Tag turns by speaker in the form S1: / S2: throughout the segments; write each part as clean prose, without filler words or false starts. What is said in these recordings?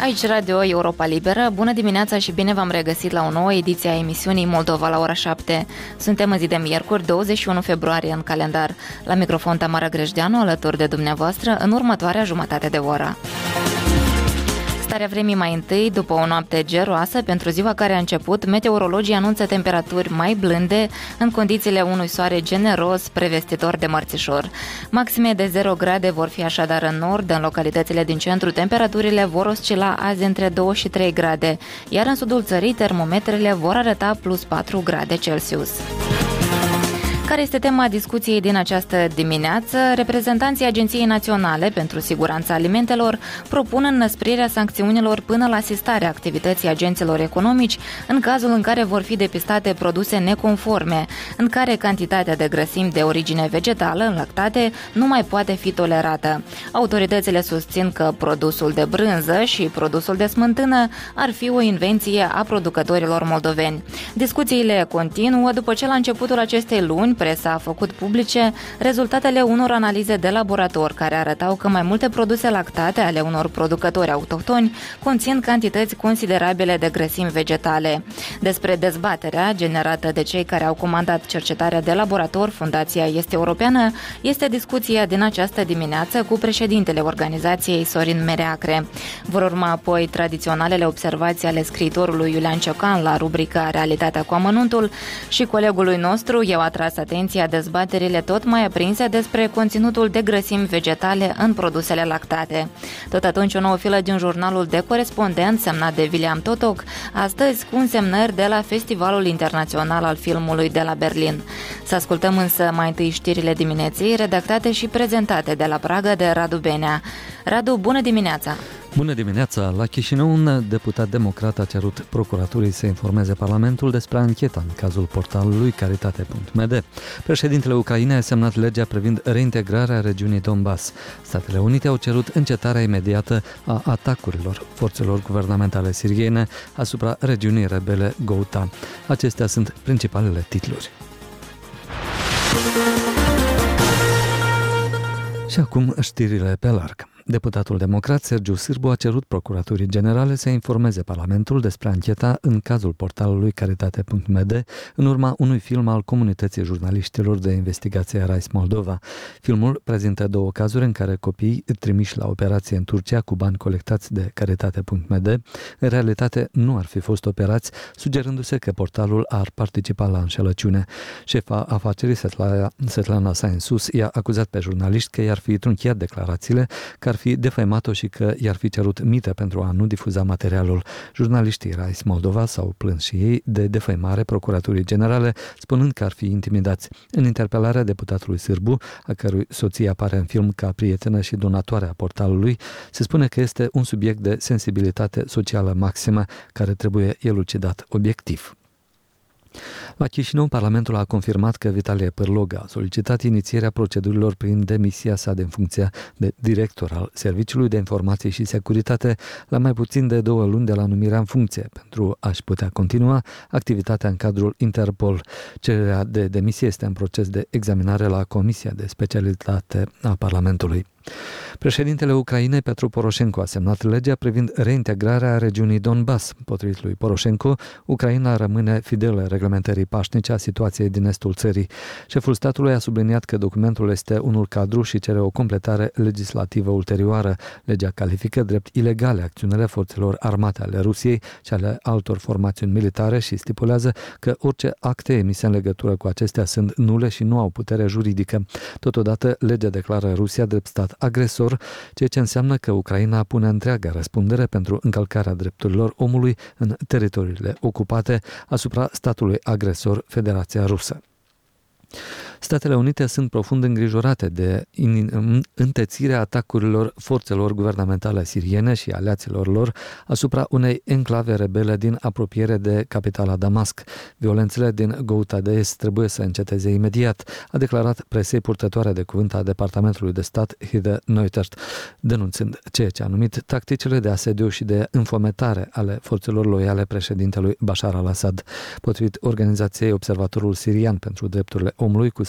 S1: Aici Radio Europa Liberă. Bună dimineața și bine v-am regăsit la o nouă ediție a emisiunii Moldova la ora 7. Suntem în zi de miercuri, 21 februarie în calendar. La microfon Tamara Grejdeanu, alături de dumneavoastră, în următoarea jumătate de oră. Starea vremii mai întâi, după o noapte geroasă, pentru ziua care a început, meteorologii anunță temperaturi mai blânde în condițiile unui soare generos, prevestitor de mărțișor. Maxime de 0 grade vor fi așadar în nord, în localitățile din centru temperaturile vor oscila azi între 2 și 3 grade, iar în sudul țării termometrele vor arăta plus 4 grade Celsius. Care este tema discuției din această dimineață? Reprezentanții Agenției Naționale pentru Siguranța Alimentelor propun înăsprirea sancțiunilor până la asistarea activității agenților economici în cazul în care vor fi depistate produse neconforme, în care cantitatea de grăsimi de origine vegetală în lactate nu mai poate fi tolerată. Autoritățile susțin că produsul de brânză și produsul de smântână ar fi o invenție a producătorilor moldoveni. Discuțiile continuă după ce la începutul acestei luni presa a făcut publice rezultatele unor analize de laborator care arătau că mai multe produse lactate ale unor producători autohtoni conțin cantități considerabile de grăsimi vegetale. Despre dezbaterea generată de cei care au comandat cercetarea de laborator, Fundația Este Europeană, este discuția din această dimineață cu președintele organizației Sorin Mereacre. Vor urma apoi tradiționalele observații ale scriitorului Iulian Ciocan la rubrica Realitatea cu amănuntul și colegului nostru i-au atras atenția dezbaterile tot mai aprinse despre conținutul de grăsimi vegetale în produsele lactate. Tot atunci o nouă filă din jurnalul de corespondent semnat de William Totoc, astăzi cu însemnări de la Festivalul Internațional al Filmului de la Berlin. Să ascultăm însă mai întâi știrile dimineții, redactate și prezentate de la Praga de Radu Benea. Radu, bună dimineața!
S2: Bună dimineața! La Chișinău, un deputat democrat a cerut procuraturii să informeze Parlamentul despre ancheta în cazul portalului Caritate.md. Președintele Ucrainei a semnat legea privind reintegrarea regiunii Donbass. Statele Unite au cerut încetarea imediată a atacurilor forțelor guvernamentale siriene asupra regiunii rebele Ghouta. Acestea sunt principalele titluri. Și acum știrile pe larg. Deputatul democrat Sergiu Sârbu a cerut Procuraturii Generale să informeze Parlamentul despre ancheta în cazul portalului Caritate.md în urma unui film al comunității jurnaliștilor de investigație Rise Moldova. Filmul prezintă două cazuri în care copiii trimiși la operație în Turcia cu bani colectați de Caritate.md în realitate nu ar fi fost operați, sugerându-se că portalul ar participa la înșelăciune. Șefa afacerii Svetlana Sainsus i-a acuzat pe jurnaliști că i-ar fi trunchiat declarațiile, că ar fi defăimat-o și că i-ar fi cerut mite pentru a nu difuza materialul. Jurnaliștii Rise Moldova s-au plâns și ei de defăimare Procuraturii Generale, spunând că ar fi intimidați. În interpelarea deputatului Sârbu, a cărui soție apare în film ca prietenă și donatoare a portalului, se spune că este un subiect de sensibilitate socială maximă care trebuie elucidat obiectiv. La Chișinău, Parlamentul a confirmat că Vitalie Pârloga a solicitat inițierea procedurilor prin demisia sa din funcția de director al Serviciului de Informații și Securitate la mai puțin de 2 luni de la numirea în funcție, pentru a-și putea continua activitatea în cadrul Interpol. Cererea de demisie este în proces de examinare la Comisia de Specialitate a Parlamentului. Președintele Ucrainei, Petru Poroșenko, a semnat legea privind reintegrarea regiunii Donbass. Potrivit lui Poroșenko, Ucraina rămâne fidelă reglementării pașnice a situației din estul țării. Șeful statului a subliniat că documentul este unul cadru și cere o completare legislativă ulterioară. Legea califică drept ilegale acțiunile forțelor armate ale Rusiei și ale altor formațiuni militare și stipulează că orice acte emise în legătură cu acestea sunt nule și nu au putere juridică. Totodată, legea declară Rusia drept stat agresor, ceea ce înseamnă că Ucraina pune întreaga răspundere pentru încălcarea drepturilor omului în teritoriile ocupate asupra statului agresor, Federația Rusă. Statele Unite sunt profund îngrijorate de întețirea atacurilor forțelor guvernamentale siriene și aliaților lor asupra unei enclave rebele din apropiere de capitala Damasc. Violențele din Ghouta de Est trebuie să înceteze imediat, a declarat presei purtătoare de cuvânt a Departamentului de Stat Heather Nauert, denunțând ceea ce a numit tacticile de asediu și de înfometare ale forțelor loiale președintelui Bashar al-Assad. Potrivit organizației Observatorul Sirian pentru Drepturile Omului cu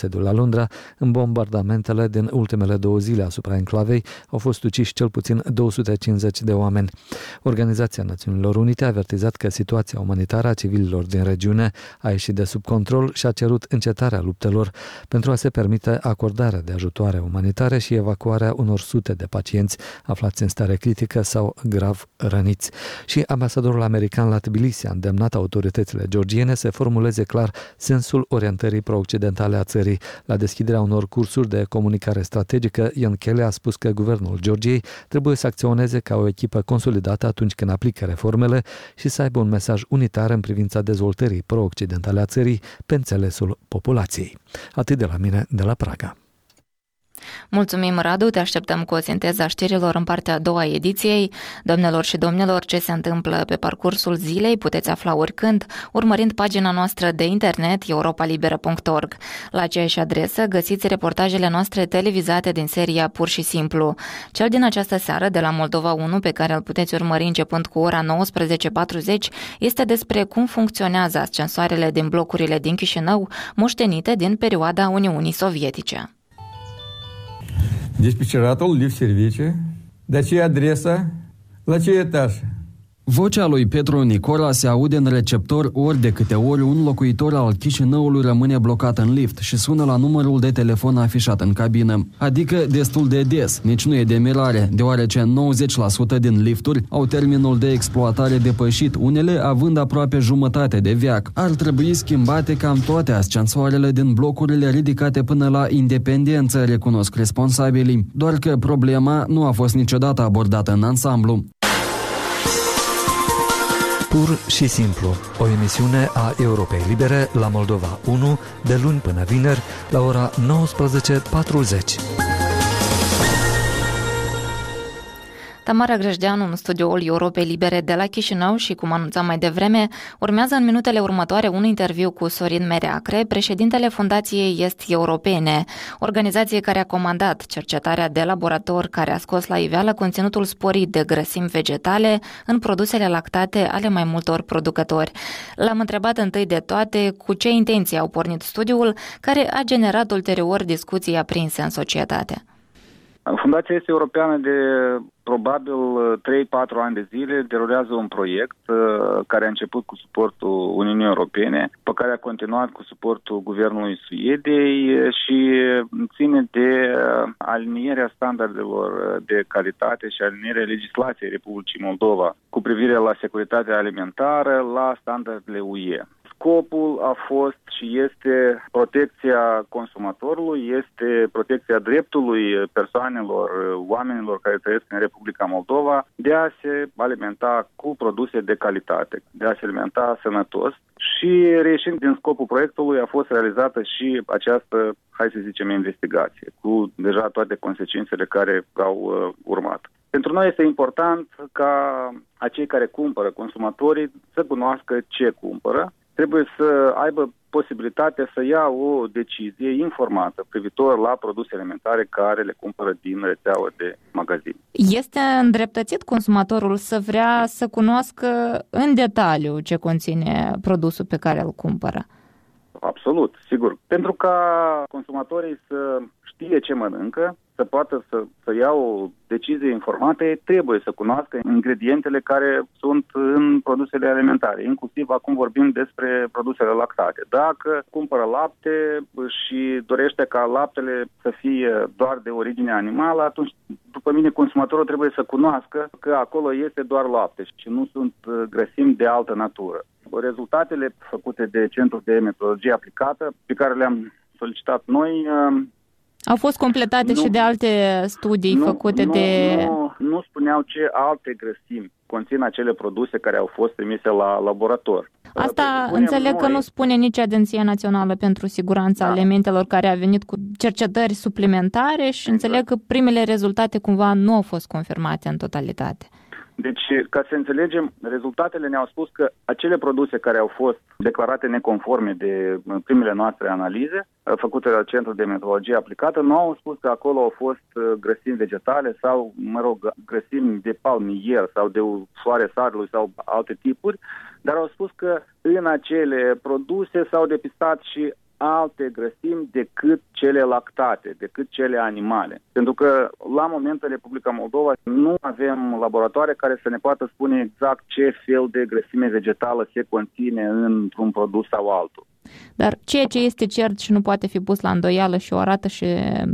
S2: sediul la Londra, în bombardamentele din ultimele 2 zile asupra enclavei au fost uciși cel puțin 250 de oameni. Organizația Națiunilor Unite a avertizat că situația umanitară a civililor din regiune a ieșit de sub control și a cerut încetarea luptelor pentru a se permite acordarea de ajutoare umanitare și evacuarea unor sute de pacienți aflați în stare critică sau grav răniți. Și ambasadorul american la Tbilisi a îndemnat autoritățile georgiene să formuleze clar sensul orientării pro-occidentale a țării. La deschiderea unor cursuri de comunicare strategică, Ian Kelly a spus că guvernul Georgiei trebuie să acționeze ca o echipă consolidată atunci când aplică reformele și să aibă un mesaj unitar în privința dezvoltării pro-occidentale a țării pe înțelesul populației. Atât de la mine, de la Praga.
S1: Mulțumim, Radu, te așteptăm cu o sinteză a știrilor în partea a doua a ediției. Doamnelor și domnilor, ce se întâmplă pe parcursul zilei puteți afla oricând, urmărind pagina noastră de internet europalibera.org. La aceeași adresă găsiți reportajele noastre televizate din seria Pur și Simplu. Cel din această seară de la Moldova 1, pe care îl puteți urmări începând cu ora 19:40, este despre cum funcționează ascensoarele din blocurile din Chișinău, moștenite din perioada Uniunii Sovietice.
S3: Диспетчератul lift service, de ce adresa, la ce etaj?
S4: Vocea lui Petru Nicora se aude în receptor ori de câte ori un locuitor al Chișinăului rămâne blocat în lift și sună la numărul de telefon afișat în cabină. Adică destul de des, nici nu e de mirare, deoarece 90% din lifturi au termenul de exploatare depășit, unele având aproape jumătate de veac. Ar trebui schimbate cam toate ascensoarele din blocurile ridicate până la Independență, recunosc responsabilii. Doar că problema nu a fost niciodată abordată în ansamblu.
S2: Pur și simplu, o emisiune a Europei Libere la Moldova 1, de luni până vineri, la ora 19:40.
S1: Tamara Grejdeanu în studioul Europei Libere de la Chișinău și, cum anunțam mai devreme, urmează în minutele următoare un interviu cu Sorin Mereacre, președintele Fundației Est Europene, organizație care a comandat cercetarea de laborator care a scos la iveală conținutul sporit de grăsimi vegetale în produsele lactate ale mai multor producători. L-am întrebat întâi de toate cu ce intenții au pornit studiul, care a generat ulterior discuții aprinse în societate.
S5: Fundația Est Europeană de probabil 3-4 ani de zile derulează un proiect care a început cu suportul Uniunii Europene, pe care a continuat cu suportul Guvernului Suediei și ține de alinierea standardelor de calitate și alinierea legislației Republicii Moldova cu privire la securitatea alimentară la standardele UE. Scopul a fost și este protecția consumatorului, este protecția dreptului persoanelor, oamenilor care trăiesc în Republica Moldova de a se alimenta cu produse de calitate, de a se alimenta sănătos. Și reieșind din scopul proiectului a fost realizată și această, hai să zicem, investigație, cu deja toate consecințele care au urmat. Pentru noi este important ca acei care cumpără, consumatorii, să cunoască ce cumpără. Trebuie să aibă posibilitatea să ia o decizie informată privitor la produse alimentare care le cumpără din rețeaua de magazin.
S1: Este îndreptățit consumatorul să vrea să cunoască în detaliu ce conține produsul pe care îl cumpără?
S5: Absolut, sigur. Pentru ca consumatorii să știe ce mănâncă, să poată să ia o decizie informată, trebuie să cunoască ingredientele care sunt în produsele alimentare. Inclusiv acum vorbim despre produsele lactate. Dacă cumpără lapte și dorește ca laptele să fie doar de origine animală, atunci, după mine, consumatorul trebuie să cunoască că acolo este doar lapte și nu sunt grăsimi de altă natură. Rezultatele făcute de Centrul de Metodologie Aplicată, pe care le-am solicitat noi,
S1: au fost completate și de alte studii făcute de...
S5: Nu spuneau ce alte grăsimi conțin acele produse care au fost trimise la laborator.
S1: Asta înțeleg că nu spune nici Agenția Națională pentru Siguranța Alimentelor, care a venit cu cercetări suplimentare și înțeleg că primele rezultate cumva nu au fost confirmate în totalitate.
S5: Deci, ca să înțelegem, rezultatele ne-au spus că acele produse care au fost declarate neconforme de primele noastre analize, făcute la Centrul de Metodologie Aplicată, nu au spus că acolo au fost grăsimi vegetale sau, grăsimi de palmier sau de floare sarului sau alte tipuri, dar au spus că în acele produse s-au depistat și alte grăsimi decât cele lactate, decât cele animale. Pentru că la moment în Republica Moldova nu avem laboratoare care să ne poată spune exact ce fel de grăsime vegetală se conține într-un produs sau altul.
S1: Dar ceea ce este cert și nu poate fi pus la îndoială și o arată și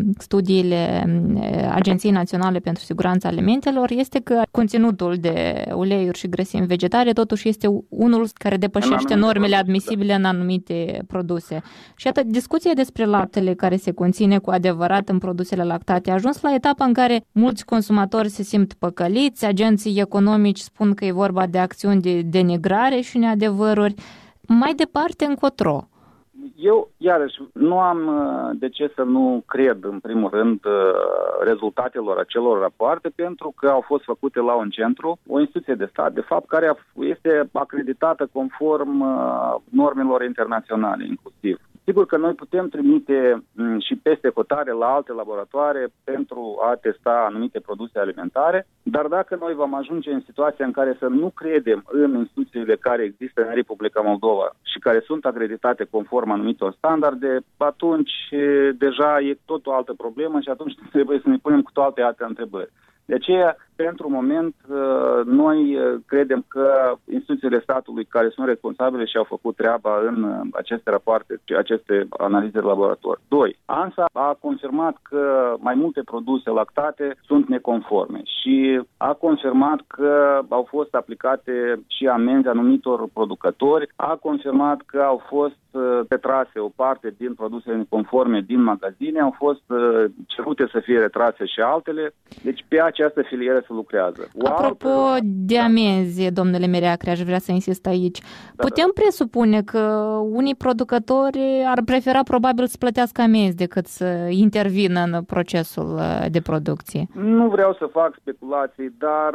S1: studiile Agenției Naționale pentru Siguranța Alimentelor este că conținutul de uleiuri și grăsimi vegetale totuși este unul care depășește normele admisibile în anumite produse. Și atât discuția despre laptele care se conține cu adevărat în produsele lactate a ajuns la etapa în care mulți consumatori se simt păcăliți, agenții economici spun că e vorba de acțiuni de denigrare și neadevăruri. Mai departe, încotro.
S5: Eu, iarăși, nu am de ce să nu cred, în primul rând, rezultatelor acelor rapoarte, pentru că au fost făcute la un centru, o instituție de stat, de fapt, care este acreditată conform normelor internaționale, inclusiv. Sigur că noi putem trimite și peste hotare la alte laboratoare pentru a testa anumite produse alimentare, dar dacă noi vom ajunge în situația în care să nu credem în instituțiile care există în Republica Moldova și care sunt acreditate conform anumitor standarde, atunci deja e tot o altă problemă și atunci trebuie să ne punem cu toate alte întrebări. De aceea, pentru moment, noi credem că instituțiile statului care sunt responsabile și au făcut treaba în aceste rapoarte, aceste analize de laborator. 2. ANSA a confirmat că mai multe produse lactate sunt neconforme și a confirmat că au fost aplicate și amenzi anumitor producători, a confirmat că au fost retrase o parte din produsele neconforme din magazine, au fost cerute să fie retrase și altele, deci pe această filieră se lucrează.
S1: Apropo de amenzi, domnule Mereacre, aș vrea să insist aici. Putem presupune că unii producători ar prefera probabil să plătească amenzi decât să intervină în procesul de producție?
S5: Nu vreau să fac speculații, dar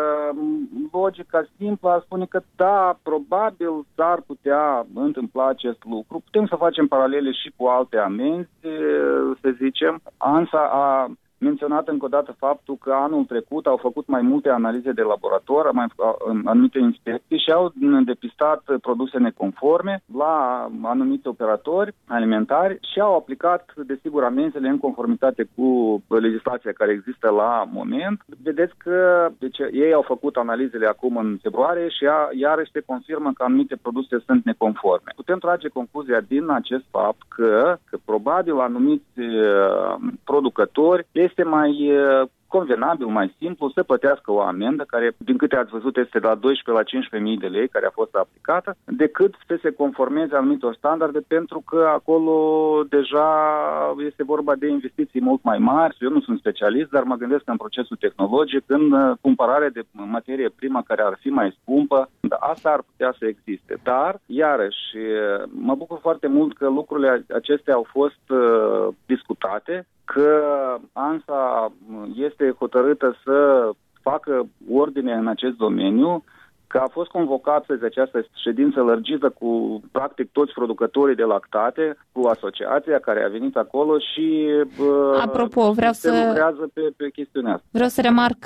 S5: logica simplă ar spune că da, probabil s-ar putea întâmpla acest lucru. Putem să facem paralele și cu alte amenzi, să zicem. ANSA a menționat încă o dată faptul că anul trecut au făcut mai multe analize de laborator, anumite inspecții și au depistat produse neconforme la anumiți operatori alimentari și au aplicat, desigur, amenzile în conformitate cu legislația care există la moment. Vedeți că ei au făcut analizele acum în februarie și iarăși se confirmă că anumite produse sunt neconforme. Putem trage concluzia din acest fapt că probabil anumiți producători este mai convenabil, mai simplu să plătească o amendă care, din câte ați văzut, este de la 12 la 15.000 de lei care a fost aplicată, decât să se conformeze anumitor standarde, pentru că acolo deja este vorba de investiții mult mai mari. Eu nu sunt specialist, dar mă gândesc în procesul tehnologic, în cumpărare de materie primă care ar fi mai scumpă. Asta ar putea să existe. Dar, iarăși, mă bucur foarte mult că lucrurile acestea au fost discutate, că ANSA este hotărâtă să facă ordine în acest domeniu, că a fost convocată de această ședință lărgită cu practic toți producătorii de lactate, cu asociația care a venit acolo și
S1: apropo,
S5: se lucrează pe chestiunea asta.
S1: Vreau să remarc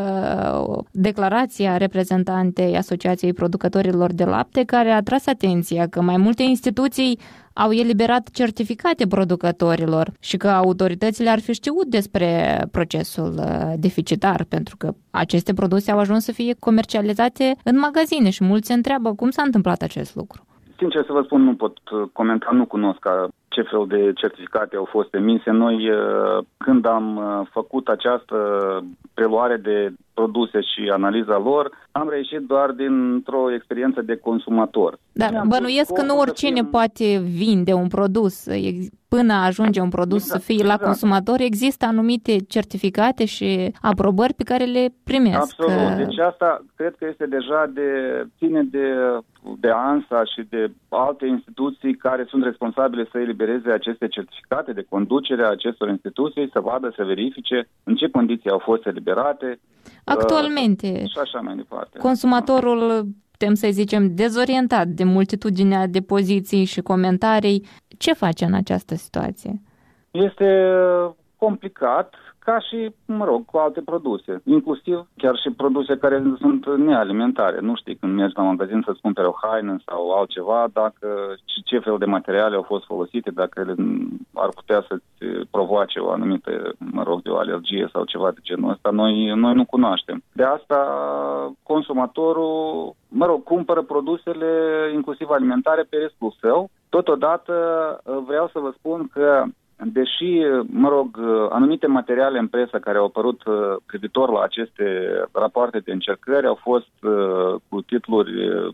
S1: declarația reprezentantei Asociației Producătorilor de Lapte, care a tras atenția că mai multe instituții au eliberat certificate producătorilor și că autoritățile ar fi știut despre procesul deficitar, pentru că aceste produse au ajuns să fie comercializate în magazine și mulți se întreabă cum s-a întâmplat acest lucru.
S5: Sincer să vă spun, nu pot comenta, nu cunosc ce fel de certificate au fost emise. Noi, când am făcut această preluare de produse și analiza lor, am reieșit doar dintr-o experiență de consumator.
S1: Dar bănuiesc că nu oricine poate vinde un produs. Până ajunge un produs să fie la consumator, există anumite certificate și aprobări pe care le primesc.
S5: Absolut. Deci asta cred că este deja ține de ANSA și de alte instituții care sunt responsabile să elibereze aceste certificate de conducere a acestor instituții, să vadă, să verifice în ce condiții au fost eliberate.
S1: Actualmente,
S5: și așa mai departe.
S1: Consumatorul, putem să zicem, dezorientat de multitudinea de poziții și comentarii, ce face în această situație?
S5: Este complicat ca și, cu alte produse, inclusiv chiar și produse care sunt nealimentare. Nu știi când mergi la magazin să-ți cumperi o haină sau altceva, dacă ce fel de materiale au fost folosite, dacă ele ar putea să-ți provoace o anumită, de o alergie sau ceva de genul ăsta. Noi nu cunoaștem. De asta consumatorul, cumpără produsele, inclusiv alimentare, pe riscul său. Totodată vreau să vă spun că deși, anumite materiale în presă care au apărut privitor la aceste rapoarte de încercări au fost cu titluri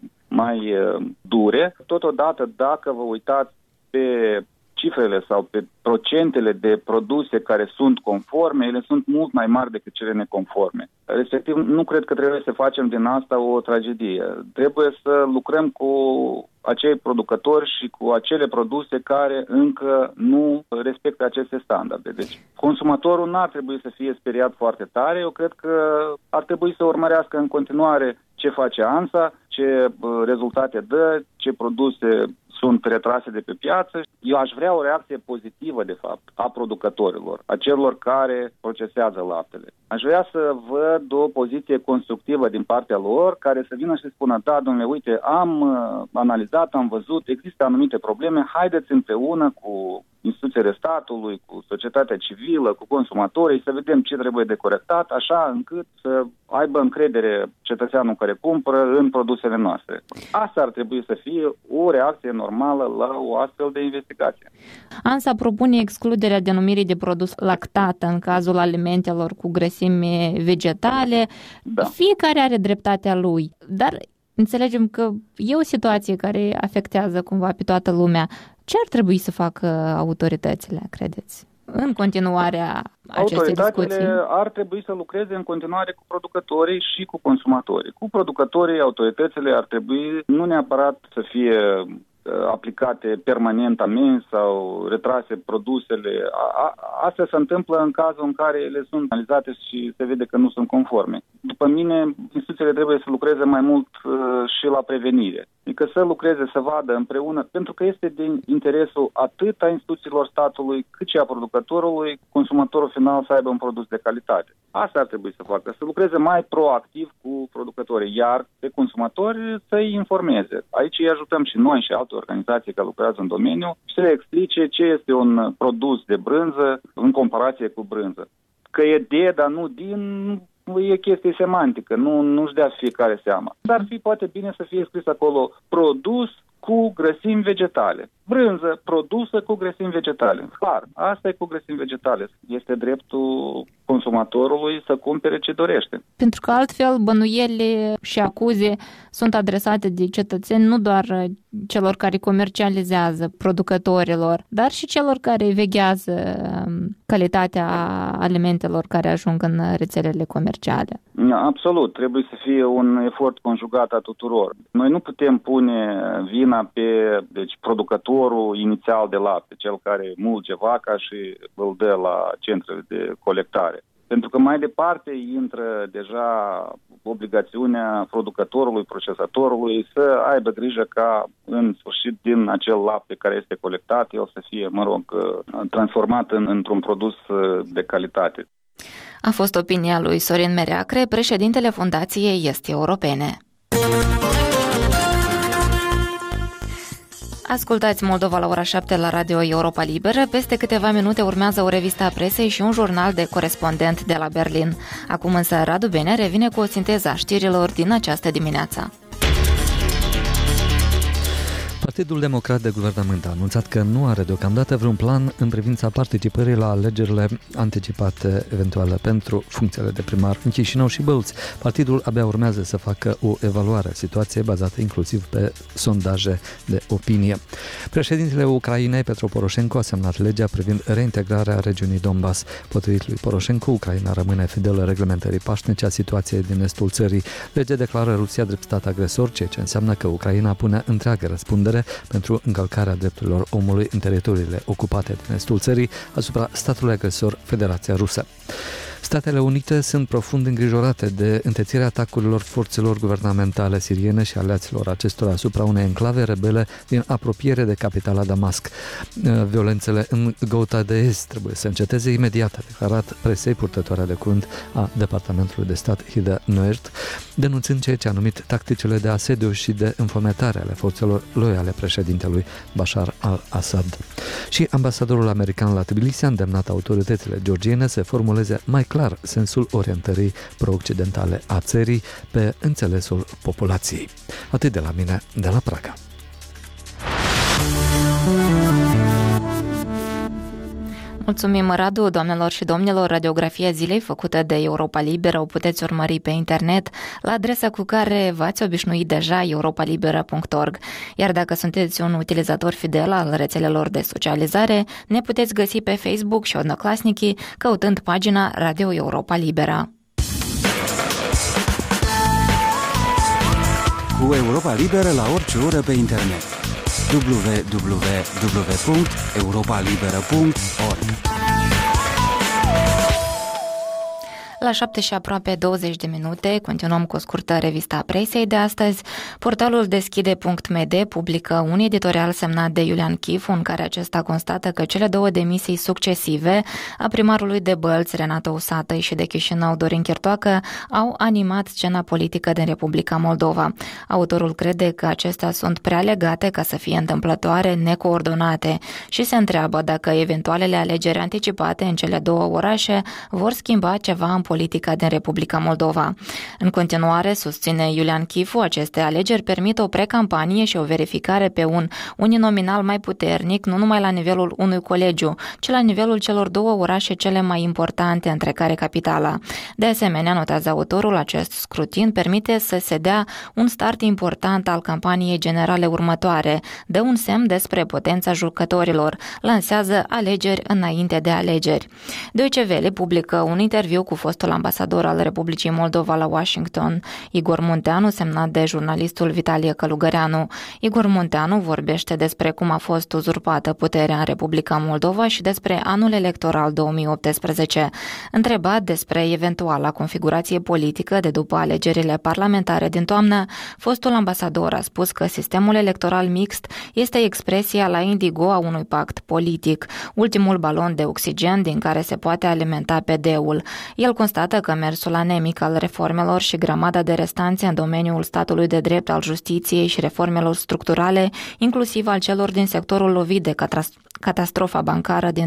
S5: mai dure, totodată dacă vă uitați pe cifrele sau pe procentele de produse care sunt conforme, ele sunt mult mai mari decât cele neconforme. Respectiv, nu cred că trebuie să facem din asta o tragedie. Trebuie să lucrăm cu acei producători și cu acele produse care încă nu respectă aceste standarde. Deci, consumatorul n-ar trebui să fie speriat foarte tare. Eu cred că ar trebui să urmărească în continuare ce face ANSA, ce rezultate dă, ce produse sunt retrase de pe piață. Eu aș vrea o reacție pozitivă, de fapt, a producătorilor, a celor care procesează laptele. Aș vrea să văd o poziție constructivă din partea lor, care să vină și să spună, da, domnule, uite, am analizat, am văzut, există anumite probleme, haideți împreună cu instituțiile statului, cu societatea civilă, cu consumatorii, să vedem ce trebuie de corectat, așa încât să aibă încredere cetățeanul care cumpără în produsele noastre. Asta ar trebui să fie o reacție normală la o astfel de investigație.
S1: ANSA propune excluderea denumirii de produs lactat în cazul alimentelor cu grăsime vegetale. Da. Fiecare are dreptatea lui, dar înțelegem că e o situație care afectează cumva pe toată lumea. Ce ar trebui să facă autoritățile, credeți, în continuarea acestei discuții?
S5: Autoritățile ar trebui să lucreze în continuare cu producătorii și cu consumatorii. Cu producătorii, autoritățile ar trebui nu neapărat să fie aplicate permanent amenzi sau retrase produsele. Asta se întâmplă în cazul în care ele sunt analizate și se vede că nu sunt conforme. După mine, instituțiile trebuie să lucreze mai mult și la prevenire. Adică să lucreze, să vadă împreună, pentru că este din interesul atât a instituțiilor statului, cât și a producătorului, consumatorul final să aibă un produs de calitate. Asta ar trebui să facă, să lucreze mai proactiv cu producătorii, iar pe consumatori să-i informeze. Aici îi ajutăm și noi și alte organizații care lucrează în domeniu și să le explice ce este un produs de brânză în comparație cu brânză. Că e de, dar nu din, e chestie semantică, nu-și dea fiecare seama. Dar ar fi poate bine să fie scris acolo produs cu grăsimi vegetale. Brânză produsă cu grăsimi vegetale. Clar, asta e cu grăsimi vegetale. Este dreptul consumatorului să cumpere ce dorește.
S1: Pentru că altfel bănuieli și acuze sunt adresate de cetățeni nu doar celor care comercializează, producătorilor, dar și celor care veghează calitatea alimentelor care ajung în rețelele comerciale.
S5: Absolut, trebuie să fie un efort conjugat a tuturor. Noi nu putem pune vina pe producătorul inițial de lapte, cel care mulge vaca și îl dă la centrele de colectare. Pentru că mai departe intră deja obligațiunea producătorului, procesatorului să aibă grijă ca în sfârșit din acel lapte care este colectat, el să fie, transformat într-un produs de calitate.
S1: A fost opinia lui Sorin Mereacre, președintele Fundației Est Europene. Ascultați Moldova la ora 7 la Radio Europa Liberă. Peste câteva minute urmează o revistă a presei și un jurnal de corespondent de la Berlin. Acum însă Radu Bene revine cu o sinteză a știrilor din această dimineață.
S2: Partidul Democrat de Guvernământ a anunțat că nu are deocamdată vreun plan în privința participării la alegerile anticipate eventuale pentru funcțiile de primar în Chișinău și Bălți. Partidul abia urmează să facă o evaluare a situației bazată inclusiv pe sondaje de opinie. Președintele Ucrainei, Petro Poroșenko, a semnat legea privind reintegrarea regiunii Donbass. Potrivit lui Poroșenko, Ucraina rămâne fidelă reglementării pașnice a situației din estul țării. Legea declară Rusia drept stat agresor, ceea ce înseamnă că Ucraina pune întreagă răspundere pentru încălcarea drepturilor omului în teritoriile ocupate din estul țării asupra statului agresor Federația Rusă. Statele Unite sunt profund îngrijorate de întețirea atacurilor forțelor guvernamentale siriene și aliaților acestora asupra unei enclave rebele din apropiere de capitala Damasc. Violențele în Ghouta de Est trebuie să înceteze imediat, a declarat presei purtătoarea de cuvânt a Departamentului de Stat Heather Nauert, denunțând ceea ce a numit tacticile de asediu și de înfometare ale forțelor loiale președintelui Bashar al-Assad. Și ambasadorul american la Tbilisi a îndemnat autoritățile georgiene să formuleze mai clar sensul orientării pro-occidentale a țării pe înțelesul populației. Atât de la mine, de la Praga.
S1: Mulțumim, Radu, doamnelor și domnilor. Radiografia zilei făcută de Europa Liberă o puteți urmări pe internet la adresa cu care v-ați obișnuit deja, europalibera.org. Iar dacă sunteți un utilizator fidel al rețelelor de socializare, ne puteți găsi pe Facebook și Odnoklassniki căutând pagina Radio Europa Libera.
S6: Cu Europa Liberă la orice oră pe internet. www.europalibera.org.
S1: La 7 și aproape 20 de minute, continuăm cu o scurtă revistă a presei de astăzi. Portalul Deschide.md publică un editorial semnat de Iulian Chifu, în care acesta constată că cele două demisii succesive a primarului de Bălți, Renato Usatăi, și de Chișinău, Dorin Chirtoacă, au animat scena politică din Republica Moldova. Autorul crede că acestea sunt prea legate ca să fie întâmplătoare, necoordonate, și se întreabă dacă eventualele alegeri anticipate în cele două orașe vor schimba ceva în politica din Republica Moldova. În continuare, susține Iulian Chifu, aceste alegeri permit o precampanie și o verificare pe un uninominal mai puternic, nu numai la nivelul unui colegiu, ci la nivelul celor două orașe cele mai importante, între care capitala. De asemenea, notează autorul, acest scrutin permite să se dea un start important al campaniei generale următoare, dă un semn despre potența jucătorilor, lansează alegeri înainte de alegeri. Deutsche Welle publică un interviu cu fostul ambasador al Republicii Moldova la Washington, Igor Munteanu, semnat de jurnalistul Vitalie Călugăreanu. Igor Munteanu vorbește despre cum a fost uzurpată puterea în Republica Moldova și despre anul electoral 2018. Întrebat despre eventuala configurație politică de după alegerile parlamentare din toamnă, fostul ambasador a spus că sistemul electoral mixt este expresia la indigo a unui pact politic, ultimul balon de oxigen din care se poate alimenta PD-ul. El constată că mersul anemic al reformelor și grămada de restanțe în domeniul statului de drept, al justiției și reformelor structurale, inclusiv al celor din sectorul lovit de catastrofa bancară din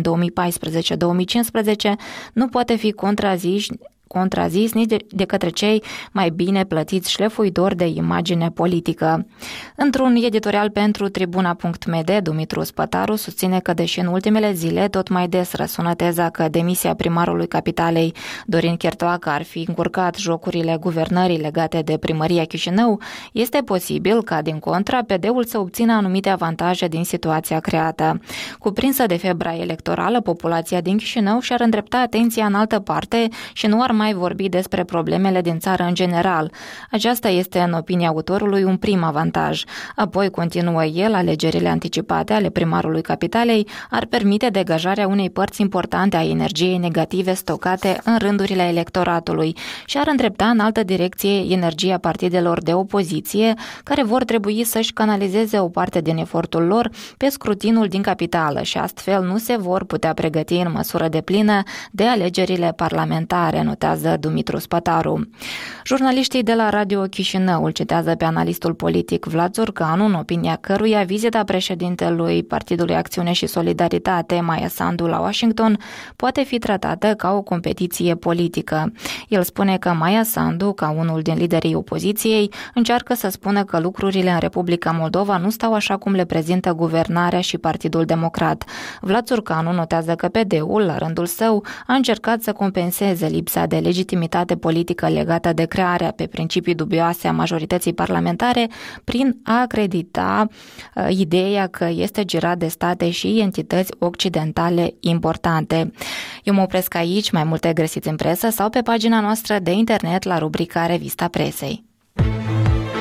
S1: 2014-2015, nu poate fi contrazis nici de către cei mai bine plătiți șlefuitori de imagine politică. Într-un editorial pentru Tribuna.md, Dumitru Spătaru susține că, deși în ultimele zile tot mai des răsună teza că demisia primarului capitalei, Dorin Chirtoacă, ar fi încurcat jocurile guvernării legate de primăria Chișinău, este posibil ca, din contra, PD-ul să obțină anumite avantaje din situația creată. Cuprinsă de febra electorală, populația din Chișinău și-ar îndrepta atenția în altă parte și nu ar mai vorbi despre problemele din țară în general. Aceasta este, în opinia autorului, un prim avantaj. Apoi, continuă el, alegerile anticipate ale primarului capitalei ar permite degajarea unei părți importante a energiei negative stocate în rândurile electoratului și ar îndrepta în altă direcție energia partidelor de opoziție, care vor trebui să-și canalizeze o parte din efortul lor pe scrutinul din capitală și astfel nu se vor putea pregăti în măsură deplină de alegerile parlamentare, notează Dumitru Spătaru. Jurnaliștii de la Radio Chișinău îl citează pe analistul politic Vlad Zurcanu, în opinia căruia vizita președintelui Partidului Acțiune și Solidaritate, Maia Sandu, la Washington poate fi tratată ca o competiție politică. El spune că Maia Sandu, ca unul din liderii opoziției, încearcă să spună că lucrurile în Republica Moldova nu stau așa cum le prezintă guvernarea și Partidul Democrat. Vlad Zurcanu notează că PD-ul, la rândul său, a încercat să compenseze lipsa de legitimitate politică legată de crearea pe principii dubioase a majorității parlamentare prin a acredita ideea că este girat de state și entități occidentale importante. Eu mă opresc aici, mai multe găsiți în presă sau pe pagina noastră de internet la rubrica Revista Presei.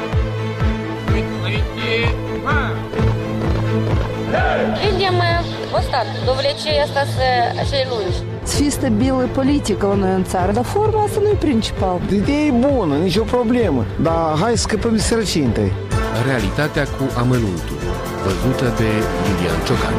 S7: Видимо, Ось так, довлече asta să lungi.
S8: Să fie stabilă politică la noi în țară, dar forma asta nu e principal.
S9: Ideea e bună, nicio problemă, dar hai să scăpăm de sărăcie întâi.
S10: Realitatea cu amănuntul, văzută de Iulian Ciocan.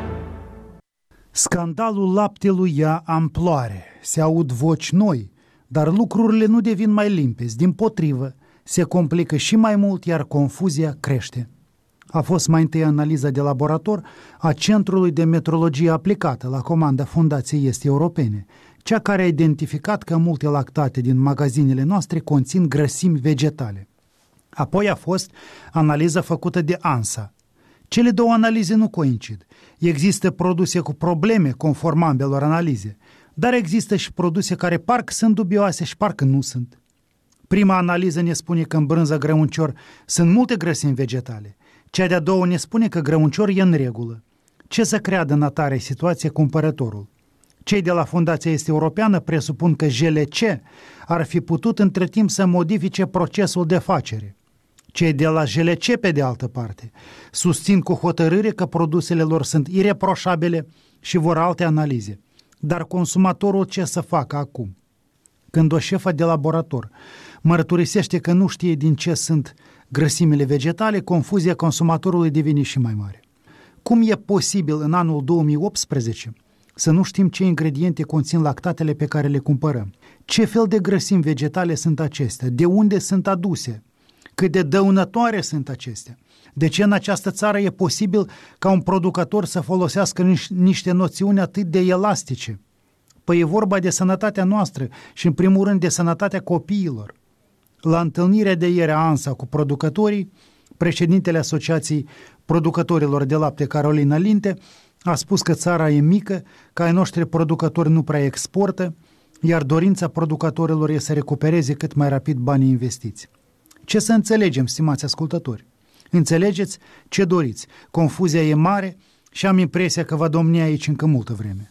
S11: Scandalul laptelui ia amploare, se aud voci noi, dar lucrurile nu devin mai limpezi, dimpotrivă, se complică și mai mult, iar confuzia crește. A fost mai întâi analiza de laborator a Centrului de Metrologie Aplicată la comanda Fundației Est Europene, cea care a identificat că multe lactate din magazinele noastre conțin grăsimi vegetale. Apoi a fost analiza făcută de ANSA. Cele două analize nu coincid. Există produse cu probleme conform ambelor analize, dar există și produse care parcă sunt dubioase și parcă nu sunt. Prima analiză ne spune că în brânza grăuncior sunt multe grăsimi vegetale. Cea de-a doua ne spune că grăuncior e în regulă. Ce să creadă în atare situație cumpărătorul? Cei de la Fundația Est Europeană presupun că GLC ar fi putut între timp să modifice procesul de facere. Cei de la GLC, pe de altă parte, susțin cu hotărâre că produsele lor sunt ireproșabile și vor alte analize. Dar consumatorul ce să facă acum? Când o șefă de laborator mărturisește că nu știe din ce sunt grăsimile vegetale, confuzia consumatorului devine și mai mare. Cum e posibil în anul 2018 să nu știm ce ingrediente conțin lactatele pe care le cumpărăm? Ce fel de grăsimi vegetale sunt acestea? De unde sunt aduse? Cât de dăunătoare sunt acestea? De ce în această țară e posibil ca un producător să folosească niște noțiuni atât de elastice? Păi e vorba de sănătatea noastră și în primul rând de sănătatea copiilor. La întâlnirea de ieri a ANSA cu producătorii, președintele Asociației Producătorilor de Lapte, Carolina Linte, a spus că țara e mică, că ai noștri producători nu prea exportă, iar dorința producătorilor e să recupereze cât mai rapid banii investiți. Ce să înțelegem, stimați ascultători? Înțelegeți ce doriți. Confuzia e mare și am impresia că va domni aici încă multă vreme.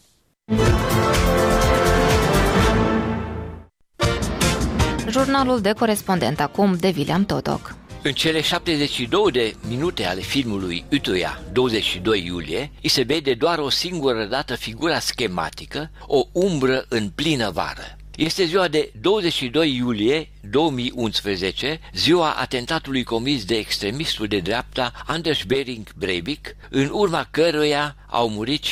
S1: Jurnalul de corespondent acum de William Totoc.
S12: În cele 72 de minute ale filmului Utoia, 22 iulie, îi se vede doar o singură dată figura schematică, o umbră în plină vară. Este ziua de 22 iulie 2011, ziua atentatului comis de extremistul de dreapta Anders Behring Breivik, în urma căruia au murit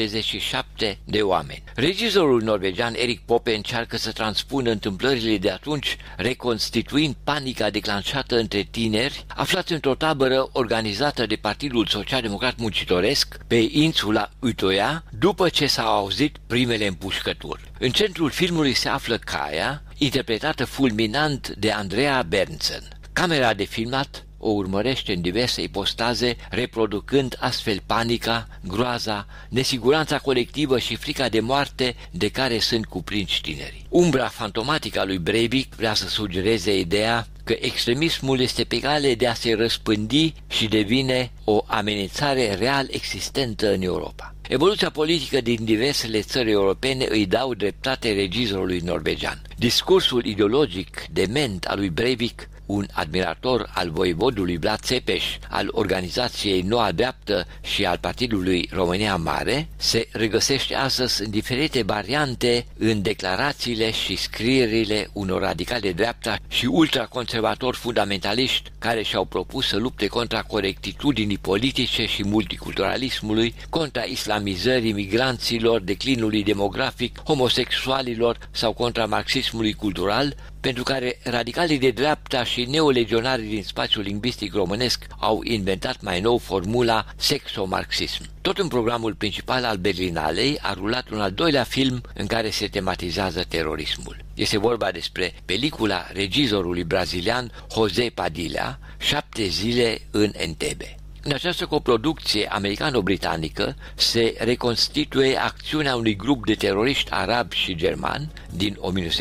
S12: 77 de oameni. Regizorul norvegian Erik Poppe încearcă să transpună întâmplările de atunci, reconstituind panica declanșată între tineri aflați într-o tabără organizată de Partidul Social-Democrat Muncitoresc pe insula Utoia, după ce s-au auzit primele împușcături. În centrul filmului se află Kaia, interpretată fulminant de Andrea Berntsen. Camera de filmat o urmărește în diverse ipostaze, reproducând astfel panica, groaza, nesiguranța colectivă și frica de moarte de care sunt cuprinși tinerii. Umbra fantomatică a lui Breivik vrea să sugereze ideea că extremismul este pe cale de a se răspândi și devine o amenințare real existentă în Europa. Evoluția politică din diversele țări europene îi dau dreptate regizorului norvegian. Discursul ideologic dement al lui Breivik, un admirator al voievodului Vlad Țepeș, al organizației Noua Dreaptă și al Partidului România Mare, se regăsește astăzi în diferite variante în declarațiile și scrierile unor radicali de dreapta și ultraconservatori fundamentaliști care și-au propus să lupte contra corectitudinii politice și multiculturalismului, contra islamizării migranților, declinului demografic, homosexualilor sau contra marxismului cultural, pentru care radicalii de dreapta și neolegionarii din spațiul lingvistic românesc au inventat mai nou formula sexomarxism. Tot în programul principal al Berlinalei a rulat un al doilea film în care se tematizează terorismul. Este vorba despre pelicula regizorului brazilian José Padilha, 7 zile în Entebbe. În această coproducție americano-britanică se reconstituie acțiunea unui grup de teroriști arabi și germani din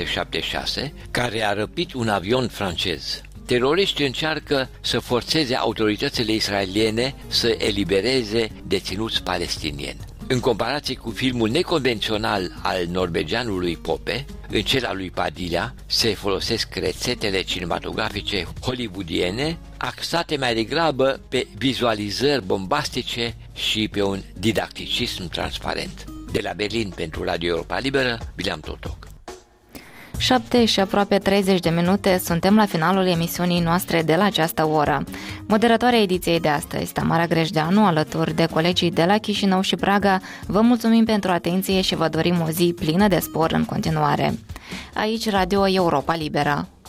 S12: 1976 care a răpit un avion francez. Teroriștii încearcă să forțeze autoritățile israeliene să elibereze deținuți palestinieni. În comparație cu filmul neconvențional al norvegianului Pope, în cel al lui Padilla se folosesc rețetele cinematografice hollywoodiene, axate mai degrabă pe vizualizări bombastice și pe un didacticism transparent. De la Berlin pentru Radio Europa Liberă, Bileam Totoc.
S1: 7 și aproape 30 de minute, suntem la finalul emisiunii noastre de la această oră. Moderatoarea ediției de astăzi, Tamara Grejdeanu, alături de colegii de la Chișinău și Praga, vă mulțumim pentru atenție și vă dorim o zi plină de spor în continuare. Aici Radio Europa Liberă.